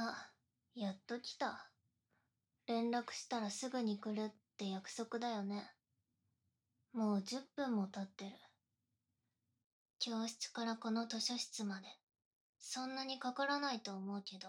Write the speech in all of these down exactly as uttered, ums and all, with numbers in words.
あ、やっと来た。連絡したらすぐに来るって約束だよね。もうじゅっぷんも経ってる。教室からこの図書室まで、そんなにかからないと思うけど。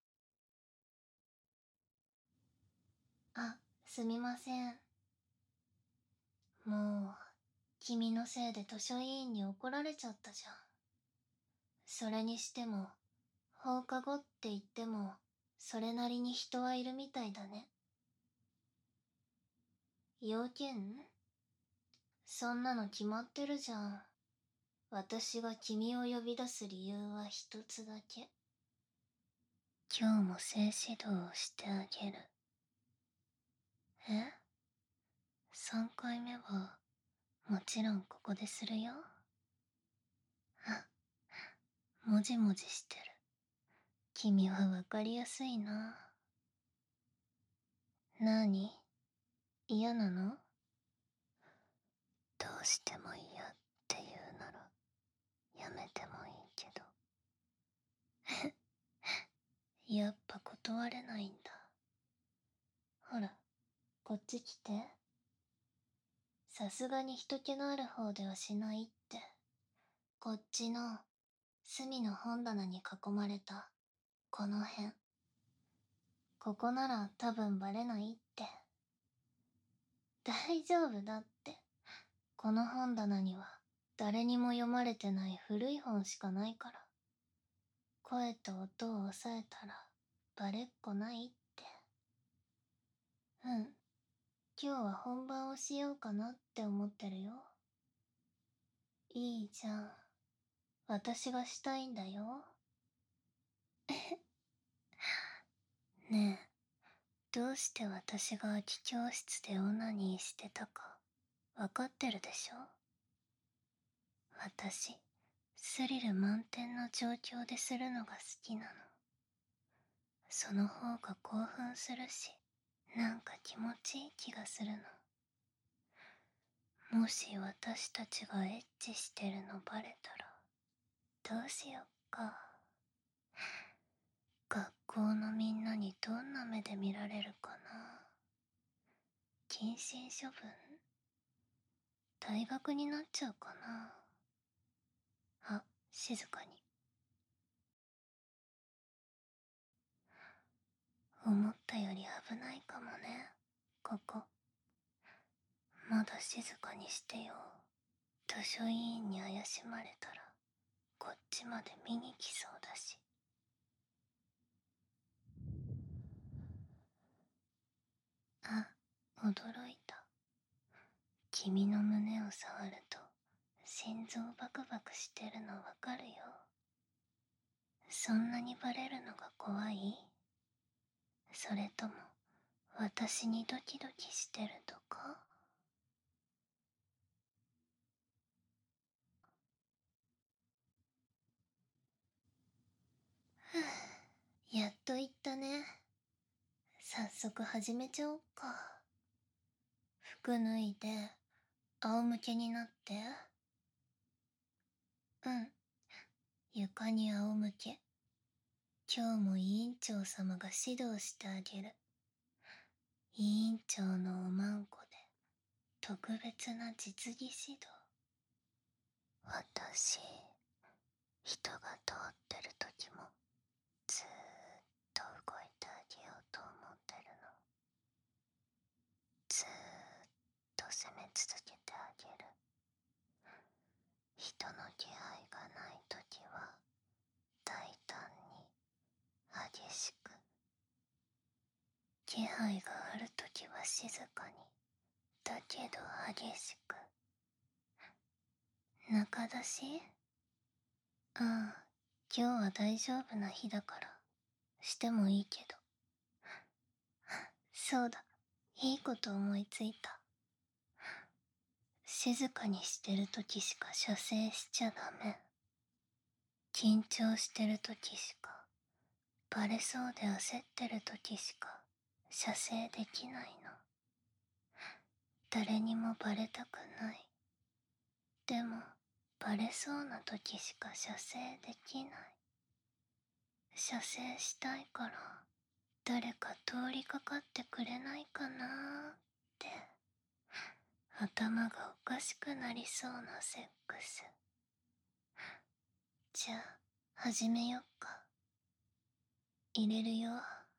あ、すみません。もう、君のせいで図書委員に怒られちゃったじゃん。それにしても、放課後って言っても、それなりに人はいるみたいだね。要件？そんなの決まってるじゃん。私が君を呼び出す理由は一つだけ。今日も性指導をしてあげる。え？ さん 回目は、もちろんここでするよ。あ、もじもじしてる。君はわかりやすいな。なに？嫌なの？どうしても嫌って言うなら、やめてもいいけど。やっぱ断れないんだ。ほら、こっち来て。さすがに人気のある方ではしないって。こっちの、隅の本棚に囲まれた、この辺。ここなら多分バレないって。大丈夫だって。この本棚には、誰にも読まれてない古い本しかないから。声と音を抑えたら、バレっこないって。うん。今日は本番をしようかなって思ってるよ。いいじゃん。私がしたいんだよ。ねえ、どうして私が空き教室でオナニーしてたか、わかってるでしょ？私、スリル満点の状況でするのが好きなの。その方が興奮するし、なんか気持ちいい気がするの。もし私たちがエッチしてるのバレたら、どうしよっか。学校のみんなにどんな目で見られるかな。謹慎処分？退学になっちゃうかな。あ、静かに。思ったより危ないかもね、ここ。まだ静かにしてよ。図書委員に怪しまれたら、こっちまで見に来そうだし。あ、驚いた。君の胸を触ると、心臓バクバクしてるのわかるよ。そんなにバレるのが怖い？それとも、私にドキドキしてるとか？ふぅ、やっと言ったね。早速始めちゃおっか。服脱いで、仰向けになって。うん。床に仰向け。今日も委員長様が指導してあげる。委員長のおまんこで、特別な実技指導。私、人が通ってる時も、ずーっと動いてあげようと思ってるの。ずーっと責め続けてあげる。人の気配がない時は、大胆に、激しく。気配がある時は静かに、だけど激しく。中出し？ああ、今日は大丈夫な日だから、してもいいけど。そうだ、いいこと思いついた。静かにしてる時しか射精しちゃダメ。緊張してる時しか、バレそうで焦ってる時しか、射精できないの。誰にもバレたくない。でも、バレそうな時しか射精できない。 射精したいから誰か通りかかってくれないかなーって頭がおかしくなりそうなセックス。じゃあ始めよっか。入れるよ。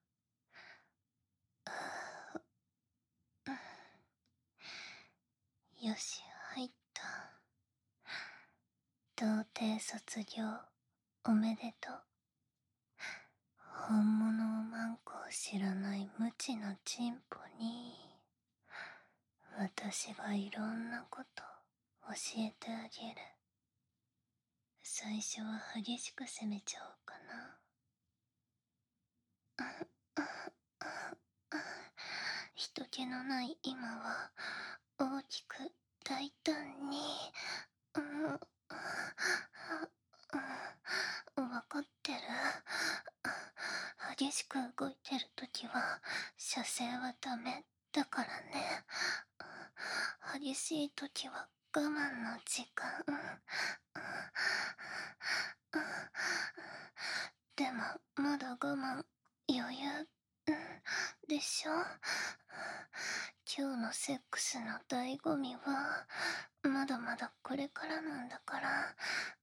よし、入った。童貞卒業おめでとう。本物をマンコを知らない無知のチンポに私がいろんなこと教えてあげる。最初は激しく攻めちゃおうかな。人気のない今は大きく大胆に、わかってる。激しく動いてるときは射精はダメだからね。激しいときは我慢の時間。でもまだ我慢余裕でしょ。今日のセックスの醍醐味はまだまだこれからなんだから。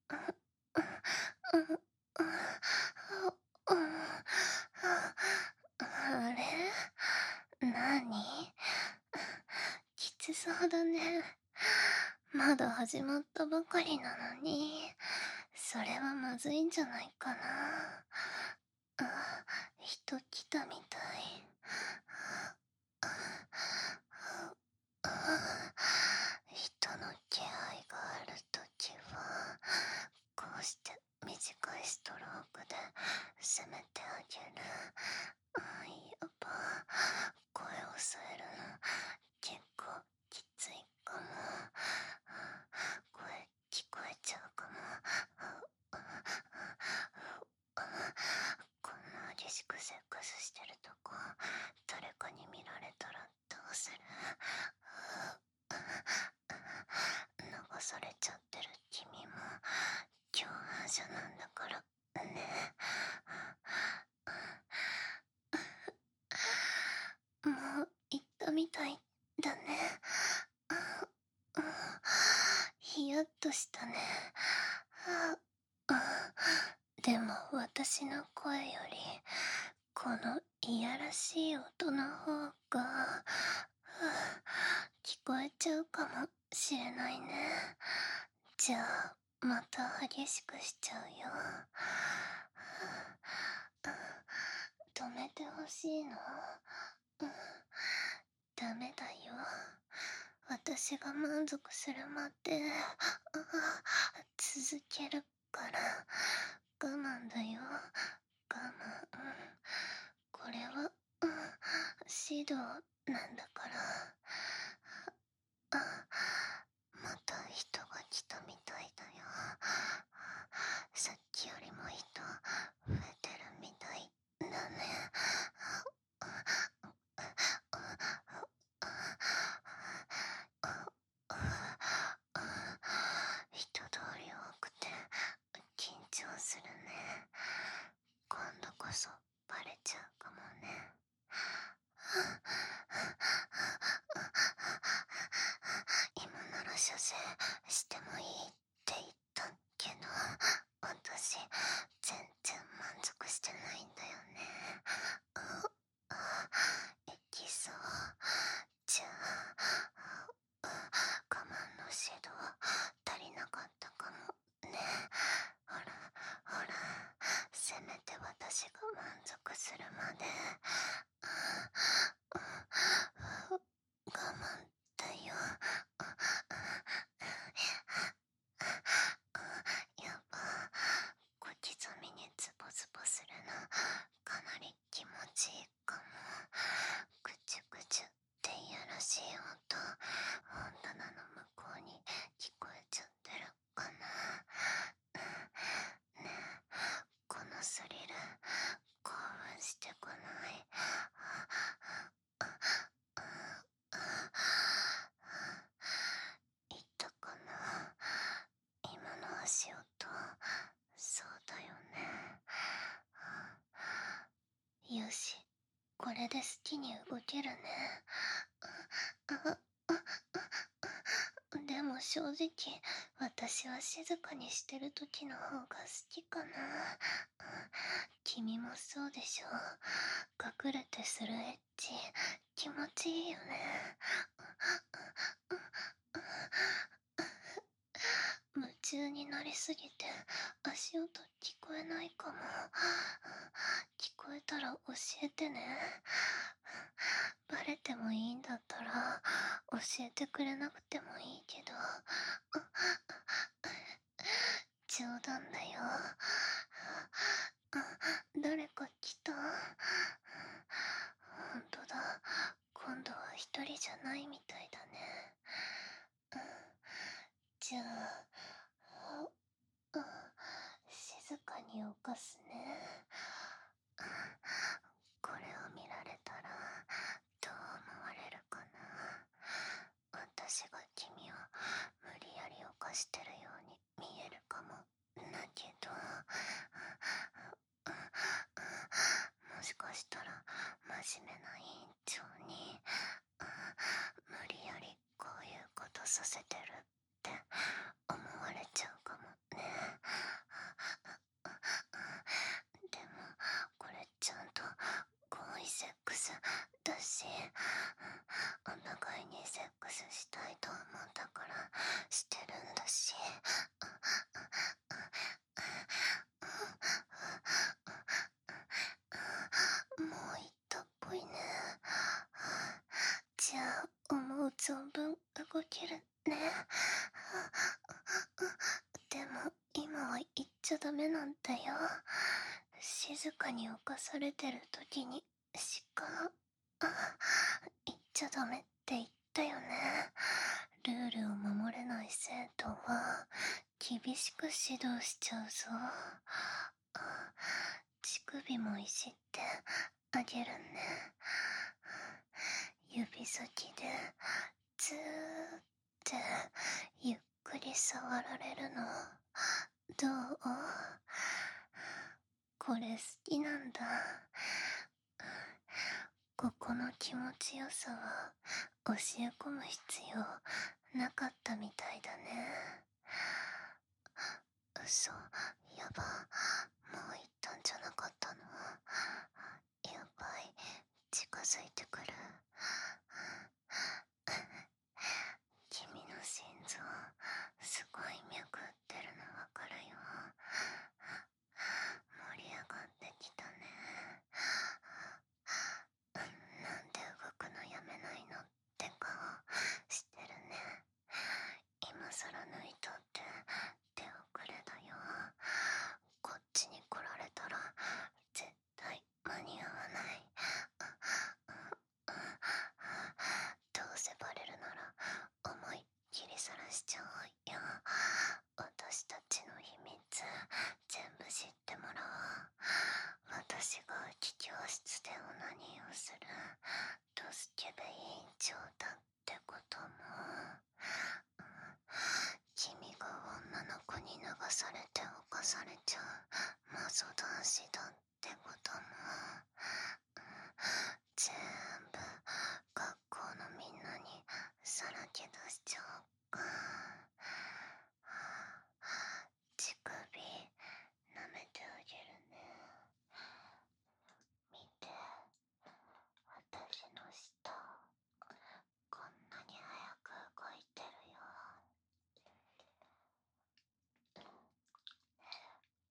あれ？何？きつそうだね。まだ始まったばかりなのに、それはまずいんじゃないかな。あ、人来たみたい。人の気配があるときはこうして短いストロークで攻めてあげる。あ、やっぱ声を抑えるの結構きついかも。声聞こえちゃうかも。こんな激しくセックスしてるとこ誰かに見られたらどうする？流されちゃってる君も共犯者なんだからね。もう言ったみたいだね。ヒヤッとしたね。でも私の声よりこのいやらしい音の方が聞こえちゃうかもしれないね。じゃあまた激しくしちゃうよ。止めてほしいの？ダメだよ。私が満足するまで続けるから我慢だよ。我慢。これは指導なんだから。また人が来たみたいだよ。さっきよりも人増えてるみたいだね。人通り多くて緊張するね。今度こそバレちゃうかもね。今なら射精してもいいって言ったけど私全然満足してないんだよね。いきそう。じゃあ我慢の指導足りなかったかもね。ほらほら、せめて私が満足するまで我慢だよ。やっぱ小刻みにズボズボするのかなり気持ちいいかも。ぐちゅぐちゅっていやらしい音本棚の向こうに聞こえちゃってるかな。ねえ、このスリル興奮してこない？ だし、これで好きに動けるね。でも正直、私は静かにしてる時の方が好きかな。君もそうでしょ。隠れてするエッチ、気持ちいいよね。夢中になりすぎて足音聞こえないかも。聞こえたら教えてね。バレてもいいんだったら教えてくれなくてもいいけど。冗談だよ。誰か来た。ほんとだ、今度は一人じゃないみたいだね。じゃあ、静かに犯すね。これを見られたらどう思われるかな。私が君を無理やり犯してるように見えるかもだけど、もしかしたら真面目な委員長に無理やりこういうことさせてるって思われちゃうかもね。でもこれちゃんと合意セックスだし、お互いにセックスしたいと思ったからしてるんだし。もう言ったっぽいね。じゃあ思う存分動けるね。でも今は言っちゃダメなんだよ。静かに犯されてる時にしか言っちゃダメって言ったよね。ルールを守れない生徒は厳しく指導しちゃうぞ。乳首もいじってあげるね。指先でずーってゆっくり触られるのどう？これ好きなんだ。ここの気持ちよさは教え込む必要なかったみたいだね。嘘、やば、もう言ったんじゃなかったの。やばい、近づいてくる。君の心臓すごい脈打ってるのわかるよ。盛り上がってきたね。なんで動くのやめないのって顔してるね。今さら抜いたって手遅れだよ。こっちに来られたら絶対間に合わない。どうせバレるなら思いっきりさらしちゃおうよ。私たちの秘密全部知ってもらおう。私が空き教室でオナニーをするドスケベ委員長だってことも、君が女の子に流されて犯されちゃうマゾ男子だってことも、全部学校のみんなにさらけ出しちゃおうか。乳首舐めてあげるね。見て、私の舌こんなに早く動いてるよ。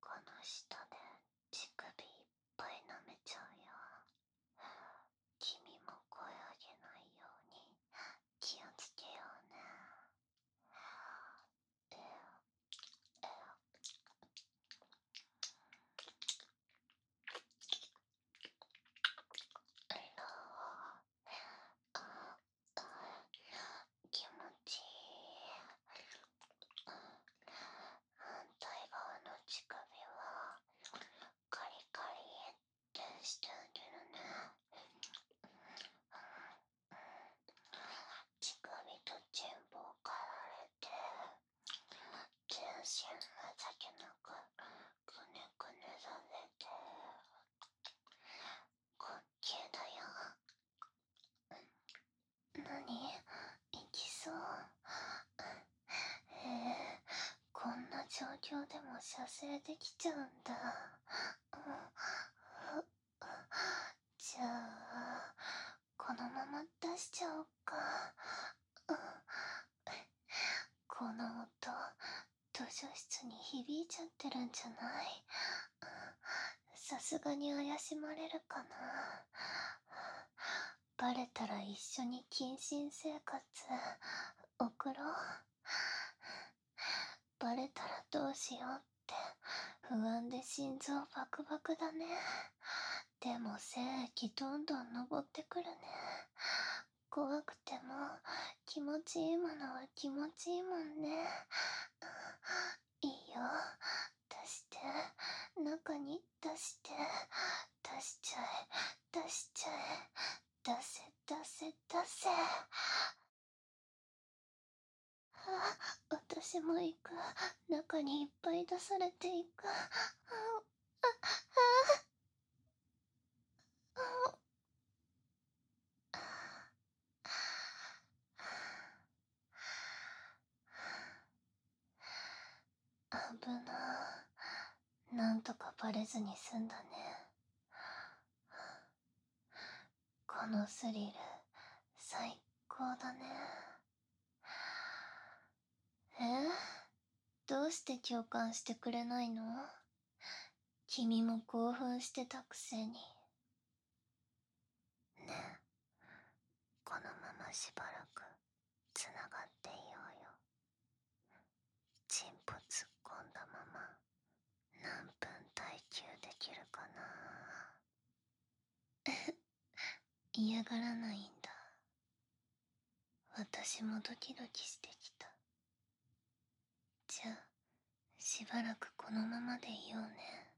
射精できちゃうんだ。じゃあ、このまま出しちゃおうか。この音、図書室に響いちゃってるんじゃない？さすがに怪しまれるかな。バレたら一緒に謹慎生活送ろう。バレたらどうしようって不安で心臓バクバクだね。でも精液どんどん登ってくるね。怖くても気持ちいいものは気持ちいいもんね。いいよ、出して、中に出して、出しちゃえ、出しちゃえ、出せ出せ出せ。あ、私も行く。中にいっぱい出されていく。ああああ危な。なんとかバレずに済んだね。このスリル、最高だね。え？どうして共感してくれないの？君も興奮してたくせに。ねえ、このまましばらくつながっていようよ。チンポ突っ込んだまま何分耐久できるかな。嫌がらないんだ。私もドキドキしてきた。じゃあしばらくこのままでいようね。